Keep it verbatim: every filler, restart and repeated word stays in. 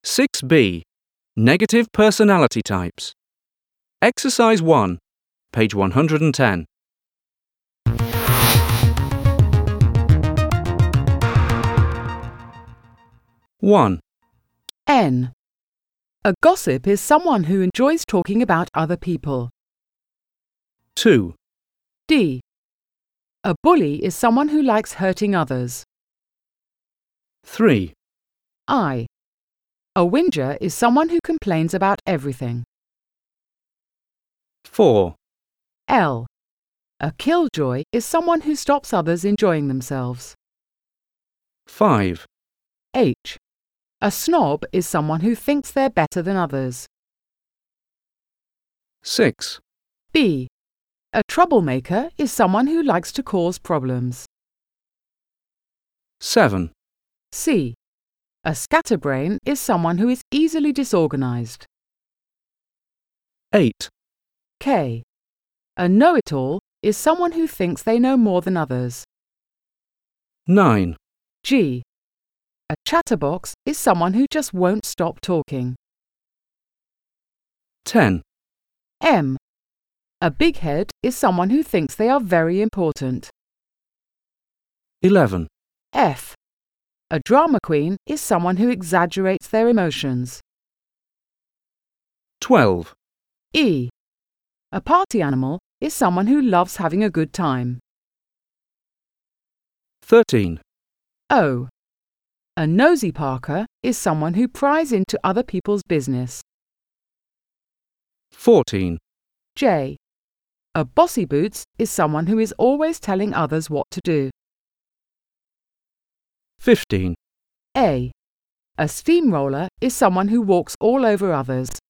six B. Negative personality types. Exercise one, page one hundred ten. one. N. A gossip is someone who enjoys talking about other people. two. D. A bully is someone who likes hurting others. three. I. A whinger is someone who complains about everything. four. L. A killjoy is someone who stops others enjoying themselves. five. H. A snob is someone who thinks they're better than others. six. B. A troublemaker is someone who likes to cause problems. seven. C. A scatterbrain is someone who is easily disorganized. eight. K. A know-it-all is someone who thinks they know more than others. nine. G. A chatterbox is someone who just won't stop talking. ten. M. A big head is someone who thinks they are very important. eleven. F. A drama queen is someone who exaggerates their emotions. twelve. E. A party animal is someone who loves having a good time. thirteen. O. A nosy Parker is someone who pries into other people's business. fourteen. J. A bossy boots is someone who is always telling others what to do. fifteen. A. A steamroller is someone who walks all over others.